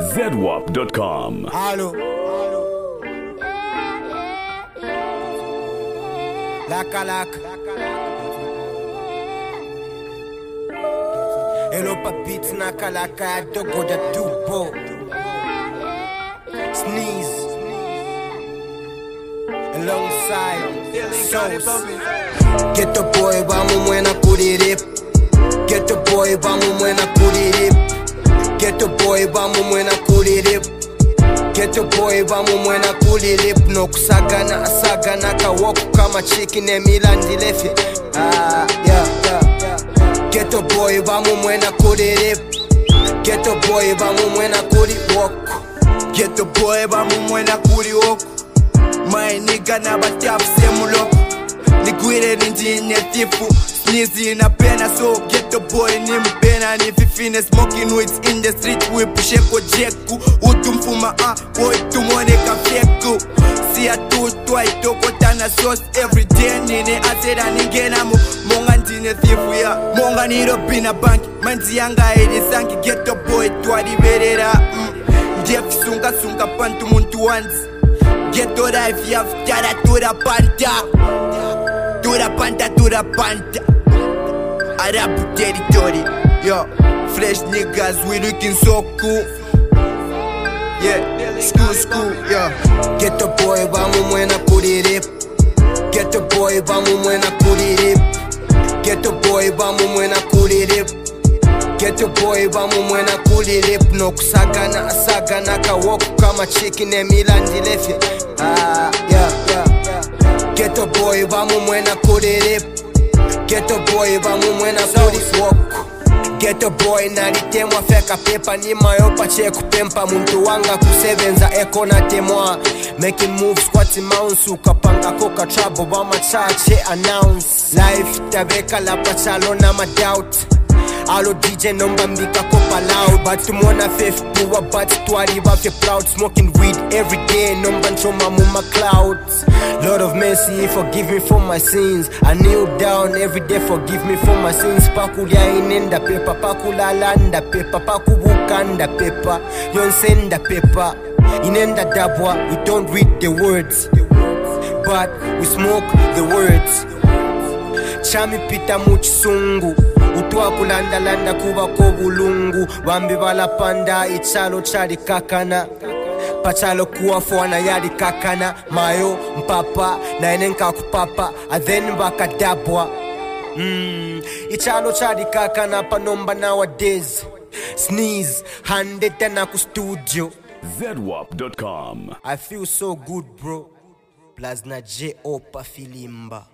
ZWAP.com. Allo. Laka. Hello papits nakalaka dogo da tupo. Sneeze. Alongside Sauce. Get the boy vamos mwena kuririp. Get the boy vamos mwena kuririp. Get the boy vamos mwena kuririp. Get the boy vamos mwena kuririp. No kusagana kawoku kama chicken emilandi lefe. Yeah. Get the boy vamos mwena kuririp. Get the boy vamos mwena kuriwoku. Get the boy vamos mwena kuriwoku. My nigga na batafu semuloko. Nigwire ninjine tifu. Sneezy na pena, so get the boy name pena. Ni fifine smoking weeds in the street. We pushe ko jeku. Utumfuma boy tumone kafeku. Siya tutwa itoko tana sauce every day. Nini atera ningena mu. Monga ndine thifu ya. Monga niro bina banki. Manzi yanga edi sanki. Get the boy twadi verera. Jeff sunga pantu muntu once. Get to life ya ftara tura panta. Tura panta. Arabu territory. Yo, fresh niggas, we looking so cool. Yeah, school, yeah. Get the boy vamos mwena kuririp. Get the boy vamos mwena kuririp. Get the boy vamos mwena kuririp. Get the boy vamos mwena kuririp. No kusagana kawoku kama chicken emilandi lefe. Yeah. Get the boy vamos mwena kuririp. Get the boy vamos mwena kuriwoku. Get the boy nalitemwa feka pepa ni mayopa cheku pempa muntu wanga kusevenza eko na temwa. Making moves kwati mounce ukapanga koka trouble bama chache announce. Life tabeka la pachalo na madoubt. Allo DJ nomba mbika kopa loud. But tumona fifth puwa but twari wafe proud. Smoking weed every day nomba nchoma muma clouds. Lord of mercy forgive me for my sins. I kneel down every day forgive me for my sins. Pakulia inenda pepa pakulalanda pepa pakubukanda pepa yonsenda pepa inenda dabwa. We don't read the words but we smoke the words. Chami pita muchisungu utwa kulanda kuba ko bulungu. Bambi balapanda ichalo chali kakana. Pachalo kuwafona yali kakana. Mayo mpapa na enenka kupapa. Then bakadabwa. Ichalo chali kakana panomba nowadays. Sneeze handeta na ku studio. ZWAP.com. I feel so good bro. Plazna J.O. pa filimba.